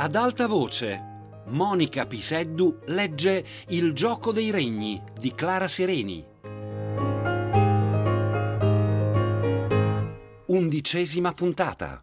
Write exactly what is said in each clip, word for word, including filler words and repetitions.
Ad alta voce, Monica Piseddu legge Il gioco dei regni di Clara Sereni. Undicesima puntata.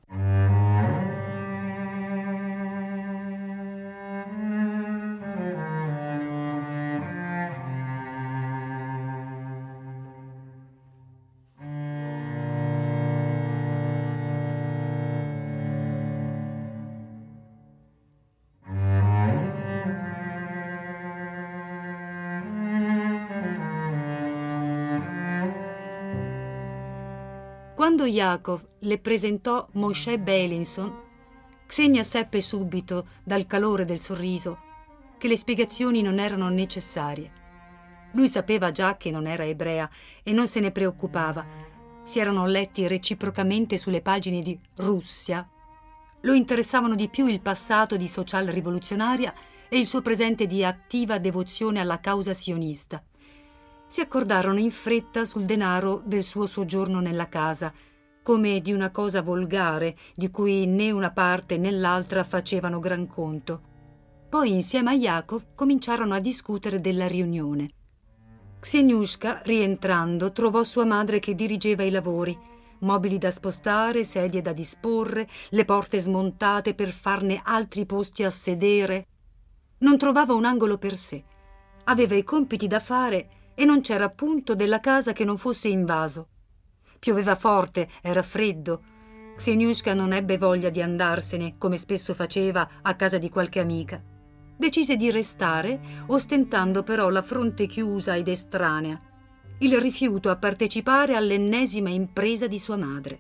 Quando Jacob le presentò Moshe Beilinson, Ksenia seppe subito, dal calore del sorriso, che le spiegazioni non erano necessarie. Lui sapeva già che non era ebrea e non se ne preoccupava. Si erano letti reciprocamente sulle pagine di Russia. Lo interessavano di più il passato di social-rivoluzionaria e il suo presente di attiva devozione alla causa sionista. Si accordarono in fretta sul denaro del suo soggiorno nella casa, come di una cosa volgare di cui né una parte né l'altra facevano gran conto. Poi insieme a Jacob cominciarono a discutere della riunione. Kseniushka, rientrando, trovò sua madre che dirigeva i lavori, mobili da spostare, sedie da disporre, le porte smontate per farne altri posti a sedere. Non trovava un angolo per sé. Aveva i compiti da fare e non c'era punto della casa che non fosse invaso. Pioveva forte, era freddo. Kseniushka non ebbe voglia di andarsene, come spesso faceva, a casa di qualche amica. Decise di restare, ostentando però la fronte chiusa ed estranea, il rifiuto a partecipare all'ennesima impresa di sua madre.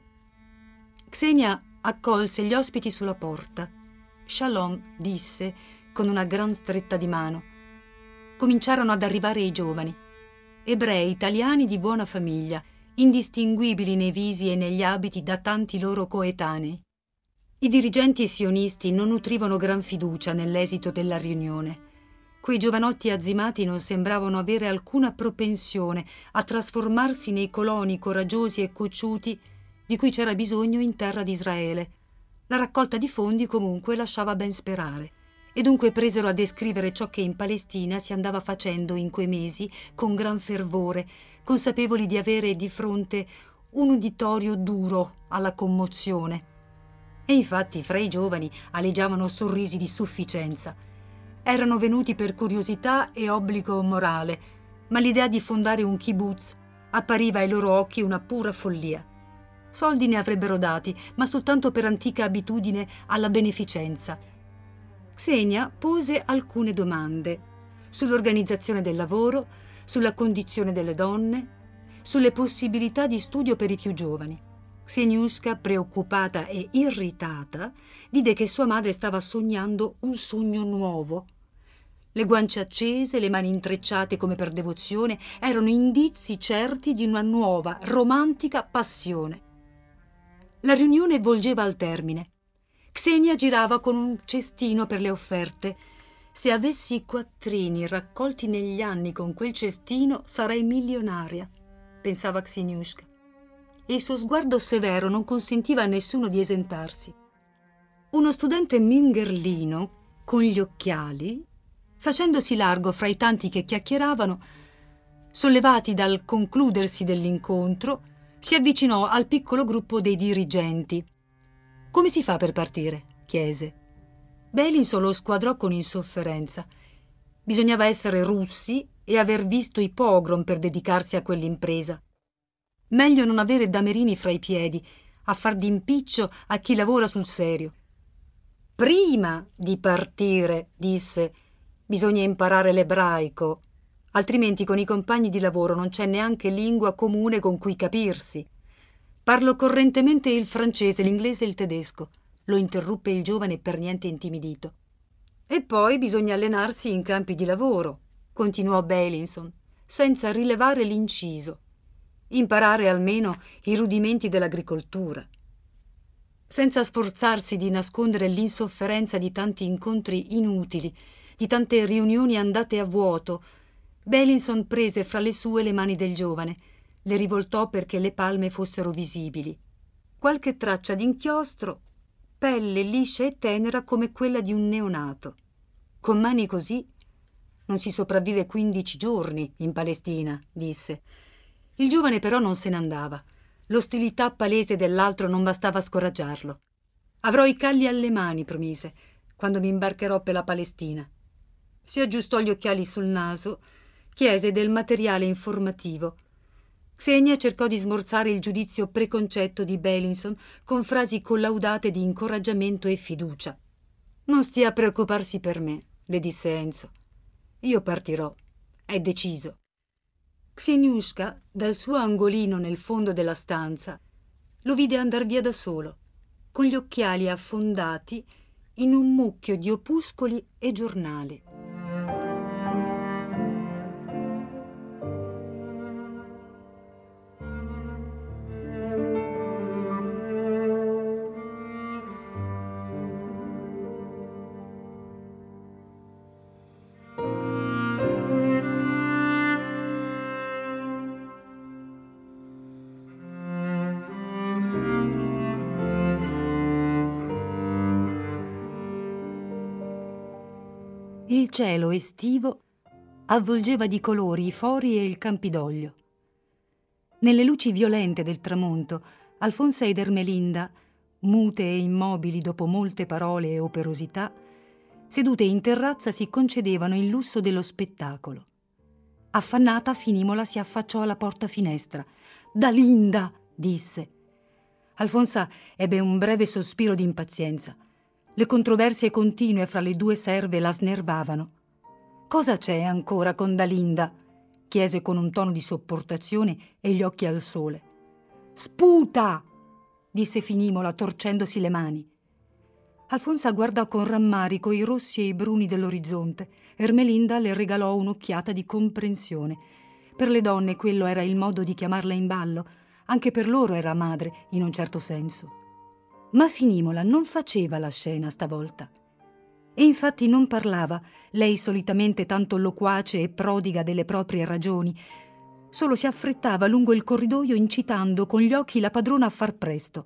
Ksenia accolse gli ospiti sulla porta. Shalom, disse, con una gran stretta di mano. Cominciarono ad arrivare i giovani. Ebrei italiani di buona famiglia, indistinguibili nei visi e negli abiti da tanti loro coetanei. I dirigenti sionisti non nutrivano gran fiducia nell'esito della riunione. Quei giovanotti azzimati non sembravano avere alcuna propensione a trasformarsi nei coloni coraggiosi e cocciuti di cui c'era bisogno in terra di Israele. La raccolta di fondi comunque lasciava ben sperare. E dunque presero a descrivere ciò che in Palestina si andava facendo in quei mesi con gran fervore, consapevoli di avere di fronte un uditorio duro alla commozione. E infatti fra i giovani aleggiavano sorrisi di sufficienza. Erano venuti per curiosità e obbligo morale, ma l'idea di fondare un kibbutz appariva ai loro occhi una pura follia. Soldi ne avrebbero dati, ma soltanto per antica abitudine alla beneficenza. Ksenia pose alcune domande sull'organizzazione del lavoro, sulla condizione delle donne, sulle possibilità di studio per i più giovani. Kseniushka, preoccupata e irritata, vide che sua madre stava sognando un sogno nuovo. Le guance accese, le mani intrecciate come per devozione, erano indizi certi di una nuova, romantica passione. La riunione volgeva al termine. Ksenia girava con un cestino per le offerte. Se avessi i quattrini raccolti negli anni con quel cestino, sarei milionaria, pensava Kseniushka. E il suo sguardo severo non consentiva a nessuno di esentarsi. Uno studente mingherlino, con gli occhiali, facendosi largo fra i tanti che chiacchieravano, sollevati dal concludersi dell'incontro, si avvicinò al piccolo gruppo dei dirigenti. «Come si fa per partire?» chiese. Beilinson lo squadrò con insofferenza. Bisognava essere russi e aver visto i pogrom per dedicarsi a quell'impresa. Meglio non avere damerini fra i piedi, a far d'impiccio a chi lavora sul serio. «Prima di partire», disse, «bisogna imparare l'ebraico, altrimenti con i compagni di lavoro non c'è neanche lingua comune con cui capirsi. Parlo correntemente il francese, l'inglese e il tedesco», lo interruppe il giovane per niente intimidito. «E poi bisogna allenarsi in campi di lavoro», continuò Beilinson, senza rilevare l'inciso. «Imparare almeno i rudimenti dell'agricoltura». Senza sforzarsi di nascondere l'insofferenza di tanti incontri inutili, di tante riunioni andate a vuoto, Beilinson prese fra le sue le mani del giovane, le rivoltò perché le palme fossero visibili. Qualche traccia d'inchiostro, pelle liscia e tenera come quella di un neonato. Con mani così non si sopravvive quindici giorni in Palestina, disse. Il giovane però non se ne andava. L'ostilità palese dell'altro non bastava a scoraggiarlo. Avrò i calli alle mani, promise, quando mi imbarcherò per la Palestina. Si aggiustò gli occhiali sul naso, chiese del materiale informativo. Xenia cercò di smorzare il giudizio preconcetto di Beilinson con frasi collaudate di incoraggiamento e fiducia. «Non stia a preoccuparsi per me», le disse Enzo. «Io partirò. È deciso». Kseniushka, dal suo angolino nel fondo della stanza, lo vide andar via da solo, con gli occhiali affondati in un mucchio di opuscoli e giornali. Il cielo estivo avvolgeva di colori i fori e il Campidoglio. Nelle luci violente del tramonto, Alfonsa ed Ermelinda, mute e immobili dopo molte parole e operosità, sedute in terrazza si concedevano il lusso dello spettacolo. Affannata, Finimola si affacciò alla porta finestra. «Dalinda!» disse. Alfonsa ebbe un breve sospiro di impazienza. Le controversie continue fra le due serve la snervavano. «Cosa c'è ancora con Dalinda?» chiese con un tono di sopportazione e gli occhi al sole. «Sputa!» disse Finimola torcendosi le mani. Alfonsa guardò con rammarico i rossi e i bruni dell'orizzonte. Ermelinda le regalò un'occhiata di comprensione. Per le donne quello era il modo di chiamarla in ballo. Anche per loro era madre, in un certo senso. Ma Finimola non faceva la scena stavolta. E infatti non parlava, lei solitamente tanto loquace e prodiga delle proprie ragioni. Solo si affrettava lungo il corridoio incitando con gli occhi la padrona a far presto.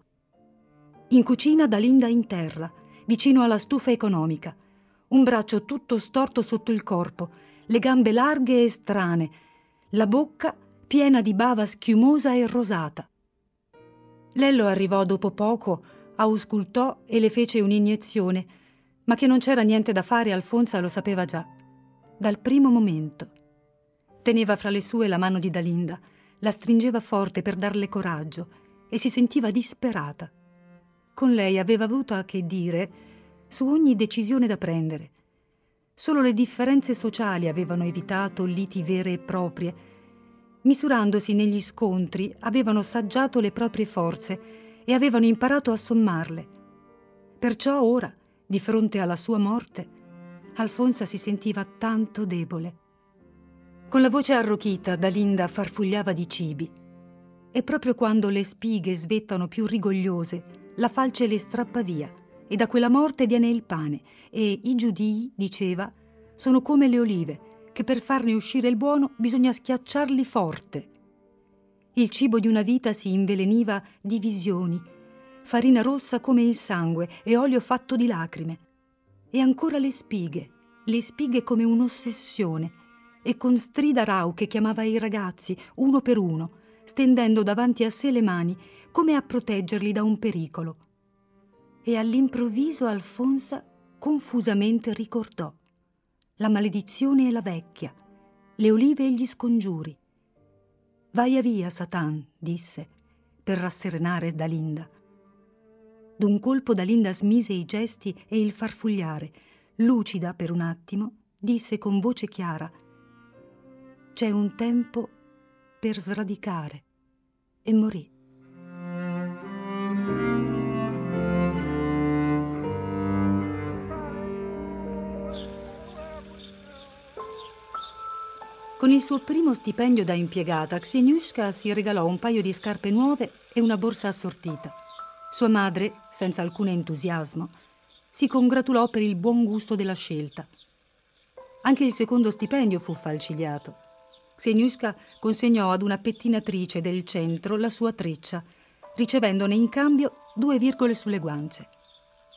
In cucina Dalinda in terra, vicino alla stufa economica, un braccio tutto storto sotto il corpo, le gambe larghe e strane, la bocca piena di bava schiumosa e rosata. Lello arrivò dopo poco, auscultò e le fece un'iniezione, ma che non c'era niente da fare Alfonsa lo sapeva già, dal primo momento. Teneva fra le sue la mano di Dalinda, la stringeva forte per darle coraggio e si sentiva disperata. Con lei aveva avuto a che dire su ogni decisione da prendere. Solo le differenze sociali avevano evitato liti vere e proprie. Misurandosi negli scontri, avevano saggiato le proprie forze e avevano imparato a sommarle. Perciò ora, di fronte alla sua morte, Alfonsa si sentiva tanto debole. Con la voce arrochita, Dalinda farfugliava di cibi. E proprio quando le spighe svettano più rigogliose, la falce le strappa via, e da quella morte viene il pane, e i giudii, diceva, sono come le olive, che per farne uscire il buono bisogna schiacciarli forte. Il cibo di una vita si inveleniva di visioni, farina rossa come il sangue e olio fatto di lacrime. E ancora le spighe, le spighe come un'ossessione, e con strida rauche chiamava i ragazzi, uno per uno, stendendo davanti a sé le mani, come a proteggerli da un pericolo. E all'improvviso Alfonsa confusamente ricordò la maledizione e la vecchia, le olive e gli scongiuri. «Vai via, Satan», disse, per rasserenare Dalinda. D'un colpo Dalinda smise i gesti e il farfugliare. Lucida per un attimo, disse con voce chiara: «C'è un tempo per sradicare», e morì. Con il suo primo stipendio da impiegata, Kseniushka si regalò un paio di scarpe nuove e una borsa assortita. Sua madre, senza alcun entusiasmo, si congratulò per il buon gusto della scelta. Anche il secondo stipendio fu falcidiato. Kseniushka consegnò ad una pettinatrice del centro la sua treccia, ricevendone in cambio due virgole sulle guance.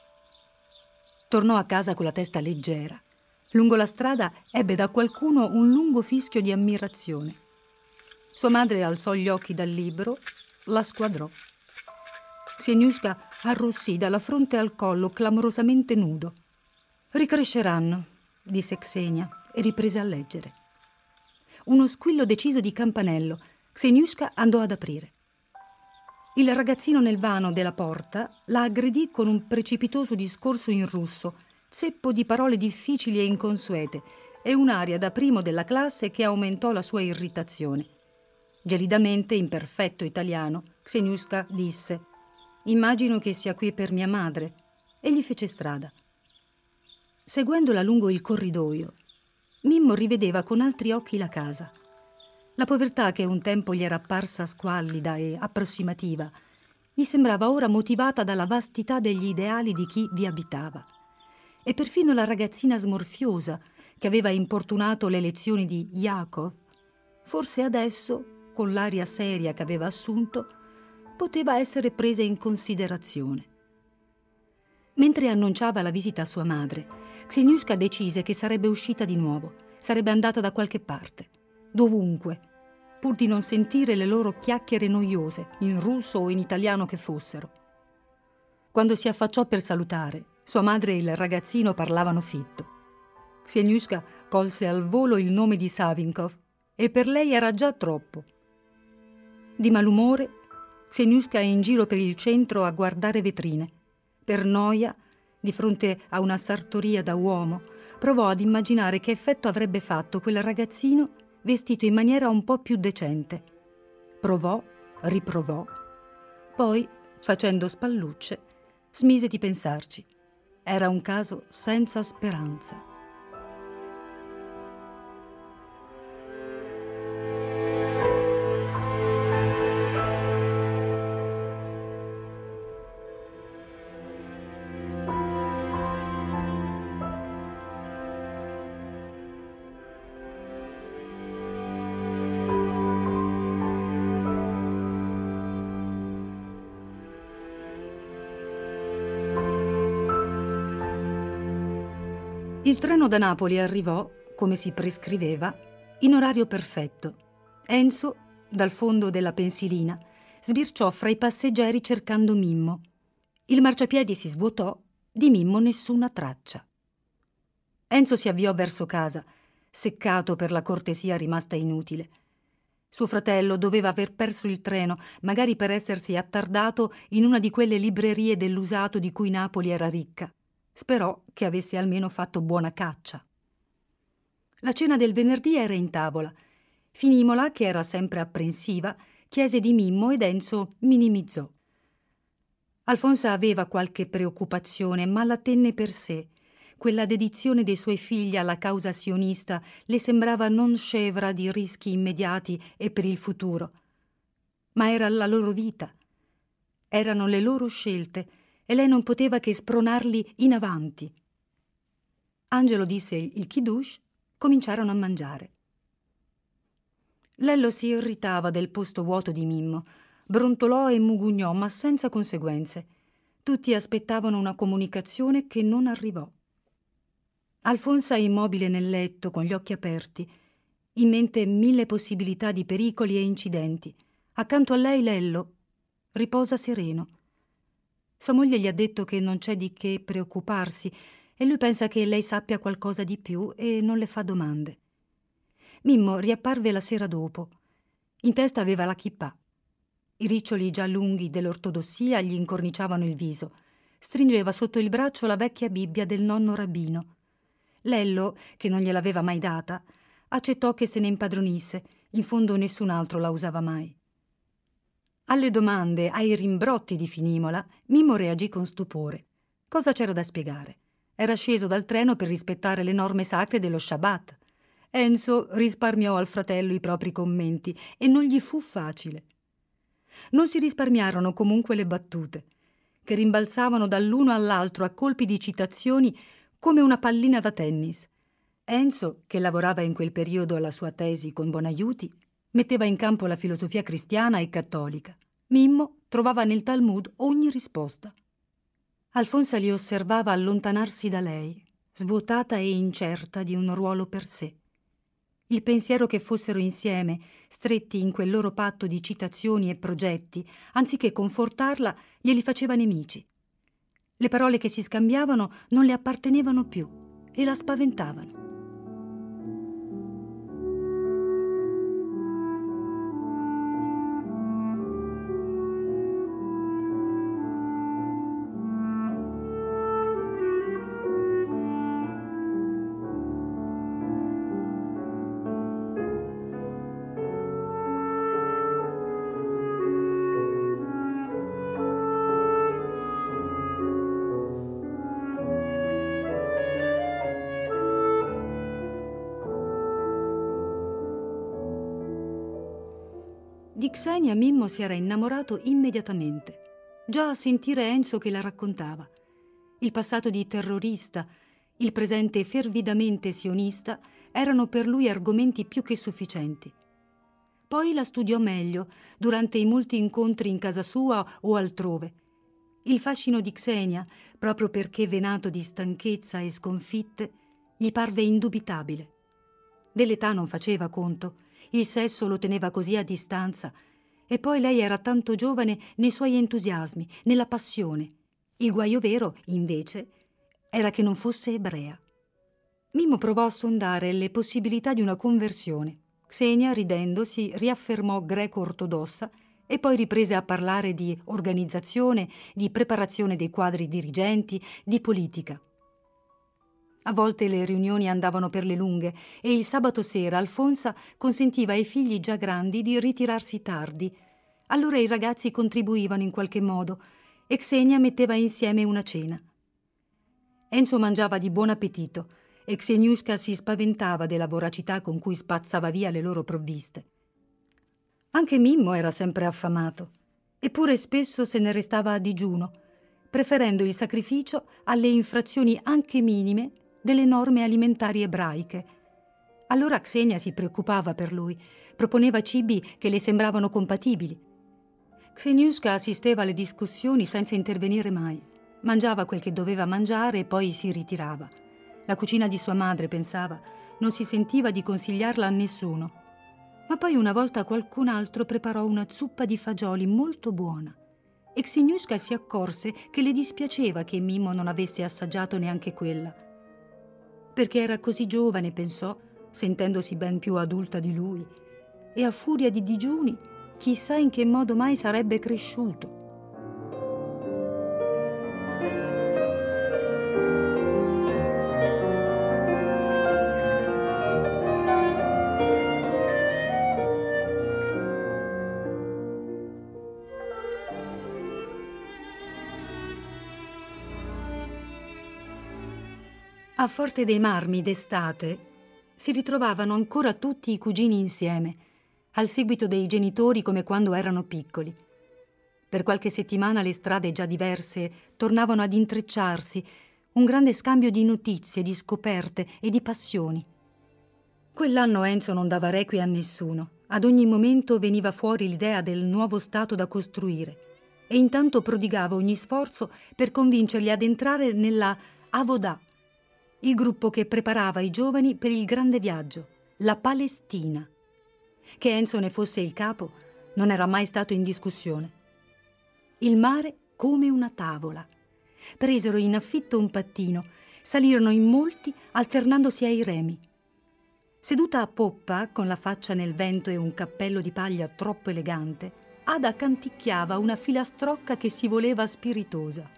Tornò a casa con la testa leggera. Lungo la strada ebbe da qualcuno un lungo fischio di ammirazione. Sua madre alzò gli occhi dal libro, la squadrò. Kseniushka arrossì dalla fronte al collo, clamorosamente nudo. «Ricresceranno», disse Ksenia e riprese a leggere. Uno squillo deciso di campanello. Kseniushka andò ad aprire. Il ragazzino nel vano della porta la aggredì con un precipitoso discorso in russo, zeppo di parole difficili e inconsuete, e un'aria da primo della classe che aumentò la sua irritazione. Gelidamente, in perfetto italiano, Kseniushka disse: «Immagino che sia qui per mia madre», e gli fece strada. Seguendola lungo il corridoio, Mimmo rivedeva con altri occhi la casa. La povertà che un tempo gli era apparsa squallida e approssimativa gli sembrava ora motivata dalla vastità degli ideali di chi vi abitava. E perfino la ragazzina smorfiosa che aveva importunato le lezioni di Yakov, forse adesso, con l'aria seria che aveva assunto, poteva essere presa in considerazione. Mentre annunciava la visita a sua madre, Kseniushka decise che sarebbe uscita di nuovo, sarebbe andata da qualche parte, dovunque, pur di non sentire le loro chiacchiere noiose, in russo o in italiano che fossero. Quando si affacciò per salutare, sua madre e il ragazzino parlavano fitto. Kseniushka colse al volo il nome di Savinkov e per lei era già troppo. Di malumore, Kseniushka è in giro per il centro a guardare vetrine. Per noia, di fronte a una sartoria da uomo, provò ad immaginare che effetto avrebbe fatto quel ragazzino vestito in maniera un po' più decente. Provò, riprovò, poi, facendo spallucce, smise di pensarci. Era un caso senza speranza. Il treno da Napoli arrivò, come si prescriveva, in orario perfetto. Enzo, dal fondo della pensilina, sbirciò fra i passeggeri cercando Mimmo. Il marciapiedi si svuotò, di Mimmo nessuna traccia. Enzo si avviò verso casa, seccato per la cortesia rimasta inutile. Suo fratello doveva aver perso il treno, magari per essersi attardato in una di quelle librerie dell'usato di cui Napoli era ricca. Sperò che avesse almeno fatto buona caccia. La cena del venerdì era in tavola. Finimola, che era sempre apprensiva, chiese di Mimmo ed Enzo minimizzò. Alfonsa aveva qualche preoccupazione, ma la tenne per sé. Quella dedizione dei suoi figli alla causa sionista le sembrava non scevra di rischi immediati e per il futuro. Ma era la loro vita. Erano le loro scelte e lei non poteva che spronarli in avanti. Angelo disse il kiddush, cominciarono a mangiare. Lello si irritava del posto vuoto di Mimmo, brontolò e mugugnò, ma senza conseguenze. Tutti aspettavano una comunicazione che non arrivò. Alfonsa, immobile nel letto, con gli occhi aperti, in mente mille possibilità di pericoli e incidenti. Accanto a lei Lello riposa sereno. Sua moglie gli ha detto che non c'è di che preoccuparsi e lui pensa che lei sappia qualcosa di più e non le fa domande. Mimmo riapparve la sera dopo. In testa aveva la kippah. I riccioli già lunghi dell'ortodossia gli incorniciavano il viso. Stringeva sotto il braccio la vecchia Bibbia del nonno rabbino. Lello, che non gliel'aveva mai data, accettò che se ne impadronisse. In fondo nessun altro la usava mai. Alle domande, ai rimbrotti di Finimola, Mimmo reagì con stupore. Cosa c'era da spiegare? Era sceso dal treno per rispettare le norme sacre dello Shabbat. Enzo risparmiò al fratello i propri commenti e non gli fu facile. Non si risparmiarono comunque le battute, che rimbalzavano dall'uno all'altro a colpi di citazioni come una pallina da tennis. Enzo, che lavorava in quel periodo alla sua tesi con Bonaiuti, metteva in campo la filosofia cristiana e cattolica. Mimmo trovava nel Talmud ogni risposta. Alfonsa li osservava allontanarsi da lei, svuotata e incerta di un ruolo per sé. Il pensiero che fossero insieme, stretti in quel loro patto di citazioni e progetti, anziché confortarla, glieli faceva nemici. Le parole che si scambiavano non le appartenevano più e la spaventavano. Di Xenia Mimmo si era innamorato immediatamente, già a sentire Enzo che la raccontava. Il passato di terrorista, il presente fervidamente sionista erano per lui argomenti più che sufficienti. Poi la studiò meglio, durante i molti incontri in casa sua o altrove. Il fascino di Xenia, proprio perché venato di stanchezza e sconfitte, gli parve indubitabile. Dell'età non faceva conto, il sesso lo teneva così a distanza, e poi lei era tanto giovane nei suoi entusiasmi, nella passione. Il guaio vero, invece, era che non fosse ebrea. Mimmo provò a sondare le possibilità di una conversione. Xenia, ridendo, si riaffermò greco-ortodossa e poi riprese a parlare di organizzazione, di preparazione dei quadri dirigenti, di politica. A volte le riunioni andavano per le lunghe e il sabato sera Alfonsa consentiva ai figli già grandi di ritirarsi tardi. Allora i ragazzi contribuivano in qualche modo e Xenia metteva insieme una cena. Enzo mangiava di buon appetito e Xeniushka si spaventava della voracità con cui spazzava via le loro provviste. Anche Mimmo era sempre affamato, eppure spesso se ne restava a digiuno, preferendo il sacrificio alle infrazioni anche minime delle norme alimentari ebraiche. Allora Xenia si preoccupava per lui, proponeva cibi che le sembravano compatibili. Xeniushka assisteva alle discussioni senza intervenire mai. Mangiava quel che doveva mangiare e poi si ritirava. La cucina di sua madre, pensava, non si sentiva di consigliarla a nessuno. Ma poi una volta qualcun altro preparò una zuppa di fagioli molto buona e Xeniushka si accorse che le dispiaceva che Mimmo non avesse assaggiato neanche quella. Perché era così giovane, pensò, sentendosi ben più adulta di lui, e a furia di digiuni, chissà in che modo mai sarebbe cresciuto. A Forte dei Marmi d'estate si ritrovavano ancora tutti i cugini insieme, al seguito dei genitori come quando erano piccoli. Per qualche settimana le strade già diverse tornavano ad intrecciarsi, un grande scambio di notizie, di scoperte e di passioni. Quell'anno Enzo non dava requie a nessuno. Ad ogni momento veniva fuori l'idea del nuovo Stato da costruire e intanto prodigava ogni sforzo per convincerli ad entrare nella Avodah, il gruppo che preparava i giovani per il grande viaggio, la Palestina. Che Enzo ne fosse il capo non era mai stato in discussione. Il mare come una tavola. Presero in affitto un pattino, salirono in molti alternandosi ai remi. Seduta a poppa, con la faccia nel vento e un cappello di paglia troppo elegante, Ada canticchiava una filastrocca che si voleva spiritosa.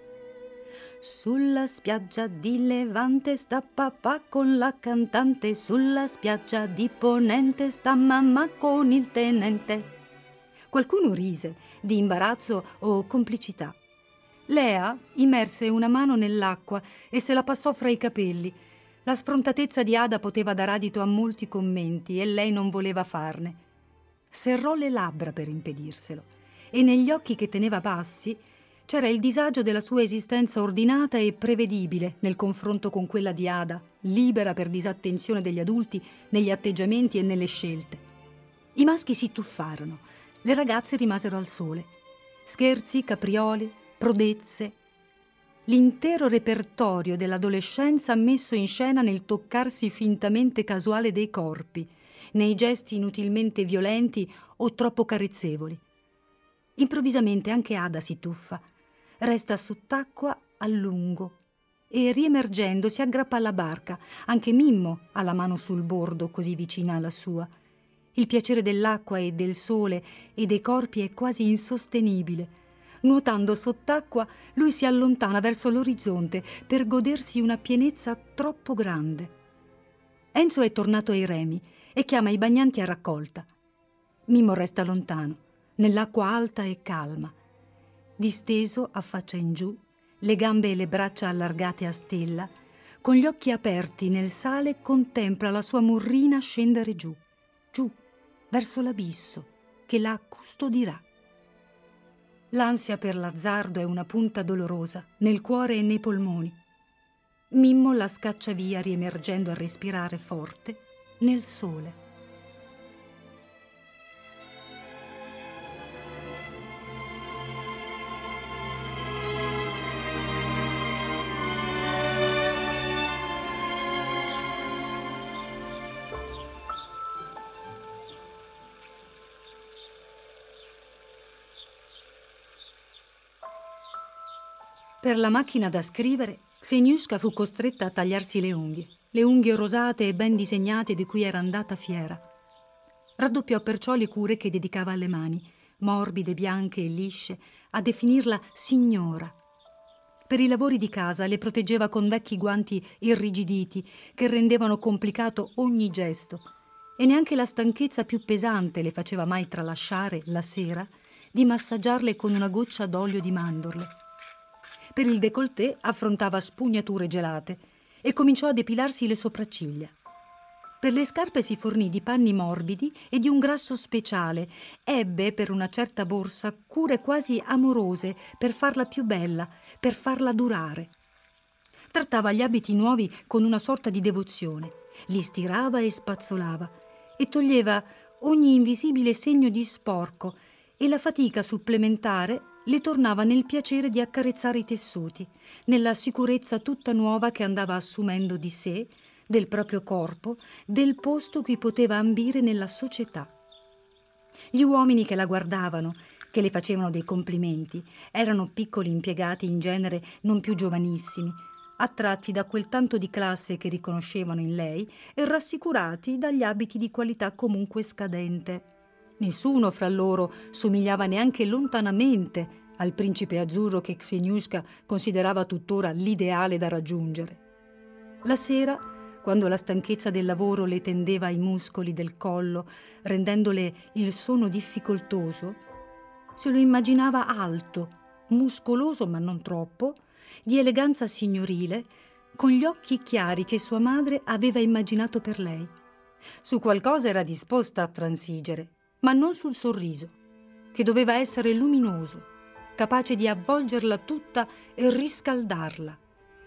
Sulla spiaggia di Levante sta papà con la cantante, sulla spiaggia di Ponente sta mamma con il tenente. Qualcuno rise, di imbarazzo o complicità. Lea immerse una mano nell'acqua e se la passò fra i capelli. La sfrontatezza di Ada poteva dar adito a molti commenti e lei non voleva farne. Serrò le labbra per impedirselo e negli occhi che teneva bassi c'era il disagio della sua esistenza ordinata e prevedibile nel confronto con quella di Ada, libera per disattenzione degli adulti negli atteggiamenti e nelle scelte. I maschi si tuffarono, le ragazze rimasero al sole. Scherzi, caprioli, prodezze. l'intero repertorio dell'adolescenza messo in scena nel toccarsi fintamente casuale dei corpi, nei gesti inutilmente violenti o troppo carezzevoli. Improvvisamente anche Ada si tuffa, resta sott'acqua a lungo e, riemergendo, si aggrappa alla barca. Anche Mimmo ha la mano sul bordo, così vicina alla sua. Il piacere dell'acqua e del sole e dei corpi è quasi insostenibile. Nuotando sott'acqua, lui si allontana verso l'orizzonte per godersi una pienezza troppo grande. Enzo è tornato ai remi e chiama i bagnanti a raccolta. Mimmo resta lontano, nell'acqua alta e calma. Disteso, a faccia in giù, le gambe e le braccia allargate a stella, con gli occhi aperti nel sale contempla la sua murrina scendere giù, giù, verso l'abisso che la custodirà. L'ansia per l'azzardo è una punta dolorosa nel cuore e nei polmoni. Mimmo la scaccia via riemergendo a respirare forte nel sole. Per la macchina da scrivere, Kseniushka fu costretta a tagliarsi le unghie, le unghie rosate e ben disegnate di cui era andata fiera. Raddoppiò perciò le cure che dedicava alle mani, morbide, bianche e lisce, a definirla signora. Per i lavori di casa le proteggeva con vecchi guanti irrigiditi che rendevano complicato ogni gesto, e neanche la stanchezza più pesante le faceva mai tralasciare, la sera, di massaggiarle con una goccia d'olio di mandorle. Per il décolleté affrontava spugnature gelate e cominciò a depilarsi le sopracciglia. Per le scarpe si fornì di panni morbidi e di un grasso speciale. Ebbe, per una certa borsa, cure quasi amorose per farla più bella, per farla durare. Trattava gli abiti nuovi con una sorta di devozione. Li stirava e spazzolava e toglieva ogni invisibile segno di sporco, e la fatica supplementare le tornava nel piacere di accarezzare i tessuti, nella sicurezza tutta nuova che andava assumendo di sé, del proprio corpo, del posto cui poteva ambire nella società. Gli uomini che la guardavano, che le facevano dei complimenti, erano piccoli impiegati in genere non più giovanissimi, attratti da quel tanto di classe che riconoscevano in lei e rassicurati dagli abiti di qualità comunque scadente. Nessuno fra loro somigliava neanche lontanamente al principe azzurro che Kseniushka considerava tuttora l'ideale da raggiungere. La sera, quando la stanchezza del lavoro le tendeva ai muscoli del collo, rendendole il sonno difficoltoso, se lo immaginava alto, muscoloso ma non troppo, di eleganza signorile, con gli occhi chiari che sua madre aveva immaginato per lei. Su qualcosa era disposta a transigere, ma non sul sorriso, che doveva essere luminoso, capace di avvolgerla tutta e riscaldarla.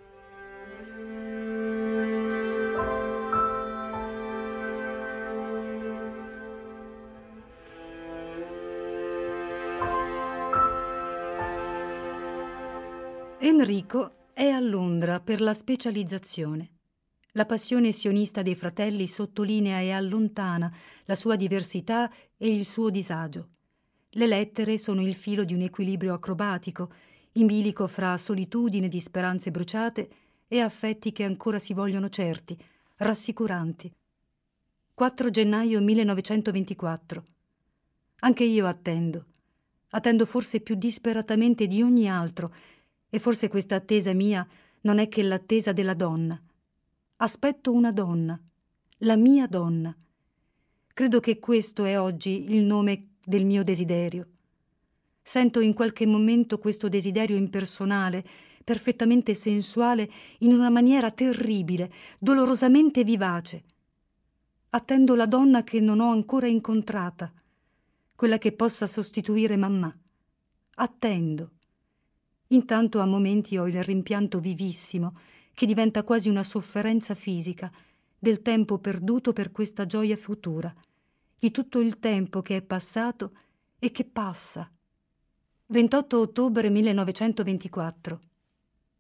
Enrico è a Londra per la specializzazione. La passione sionista dei fratelli sottolinea e allontana la sua diversità e il suo disagio. Le lettere sono il filo di un equilibrio acrobatico, in bilico fra solitudine di speranze bruciate e affetti che ancora si vogliono certi, rassicuranti. quattro gennaio millenovecentoventiquattro. Anche io attendo. Attendo forse più disperatamente di ogni altro, e forse questa attesa mia non è che l'attesa della donna. Aspetto una donna, la mia donna. Credo che questo è oggi il nome del mio desiderio. Sento in qualche momento questo desiderio impersonale, perfettamente sensuale, in una maniera terribile, dolorosamente vivace. Attendo la donna che non ho ancora incontrata, quella che possa sostituire mammà. Attendo. Intanto a momenti ho il rimpianto vivissimo, che diventa quasi una sofferenza fisica, del tempo perduto per questa gioia futura, di tutto il tempo che è passato e che passa. ventotto ottobre millenovecentoventiquattro.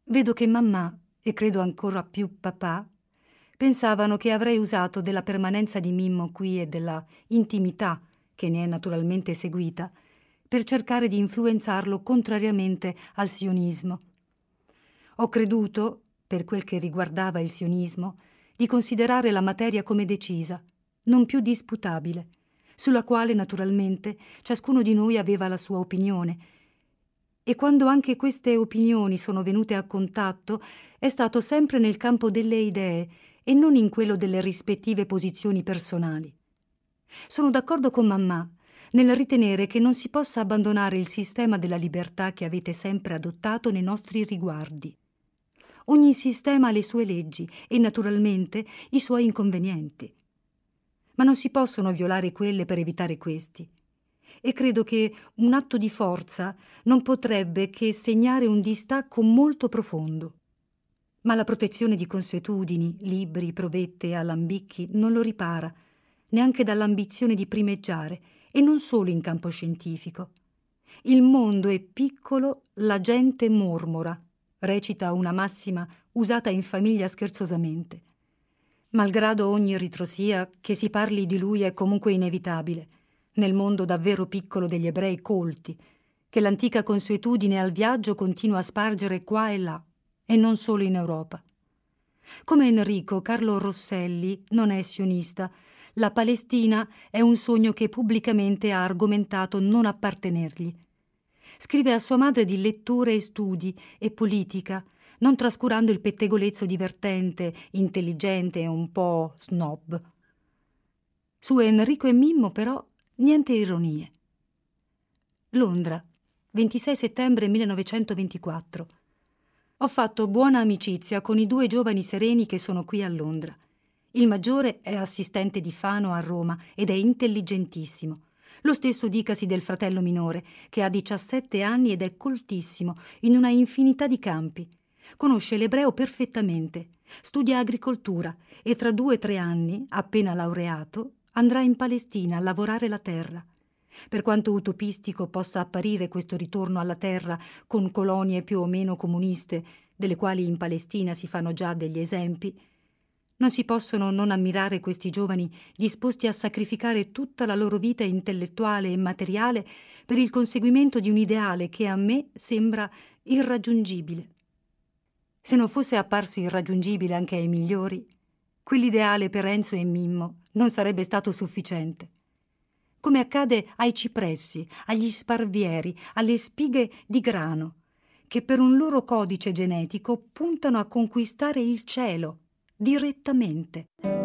Vedo che mamma, e credo ancora più papà, pensavano che avrei usato della permanenza di Mimmo qui e della intimità che ne è naturalmente seguita per cercare di influenzarlo contrariamente al sionismo. Ho creduto, per quel che riguardava il sionismo, di considerare la materia come decisa, non più disputabile, sulla quale naturalmente ciascuno di noi aveva la sua opinione. E quando anche queste opinioni sono venute a contatto, è stato sempre nel campo delle idee e non in quello delle rispettive posizioni personali. Sono d'accordo con mamma nel ritenere che non si possa abbandonare il sistema della libertà che avete sempre adottato nei nostri riguardi. Ogni sistema ha le sue leggi e naturalmente i suoi inconvenienti. Ma non si possono violare quelle per evitare questi. E credo che un atto di forza non potrebbe che segnare un distacco molto profondo. Ma la protezione di consuetudini, libri, provette e alambicchi non lo ripara, neanche dall'ambizione di primeggiare, e non solo in campo scientifico. Il mondo è piccolo, la gente mormora, recita una massima usata in famiglia scherzosamente. Malgrado ogni ritrosia, che si parli di lui è comunque inevitabile, nel mondo davvero piccolo degli ebrei colti, che l'antica consuetudine al viaggio continua a spargere qua e là, e non solo in Europa. Come Enrico, Carlo Rosselli non è sionista. La Palestina è un sogno che pubblicamente ha argomentato non appartenergli. Scrive a sua madre di letture e studi e politica, non trascurando il pettegolezzo divertente, intelligente e un po' snob. Su Enrico e Mimmo, però, niente ironie. Londra, ventisei settembre millenovecentoventiquattro. Ho fatto buona amicizia con i due giovani sereni che sono qui a Londra. Il maggiore è assistente di Fano a Roma ed è intelligentissimo. Lo stesso dicasi del fratello minore, che ha diciassette anni ed è coltissimo in una infinità di campi. Conosce l'ebreo perfettamente, studia agricoltura e tra due o tre anni, appena laureato, andrà in Palestina a lavorare la terra. Per quanto utopistico possa apparire questo ritorno alla terra con colonie più o meno comuniste, delle quali in Palestina si fanno già degli esempi, non si possono non ammirare questi giovani disposti a sacrificare tutta la loro vita intellettuale e materiale per il conseguimento di un ideale che a me sembra irraggiungibile. Se non fosse apparso irraggiungibile anche ai migliori, quell'ideale per Enzo e Mimmo non sarebbe stato sufficiente. Come accade ai cipressi, agli sparvieri, alle spighe di grano, che per un loro codice genetico puntano a conquistare il cielo direttamente.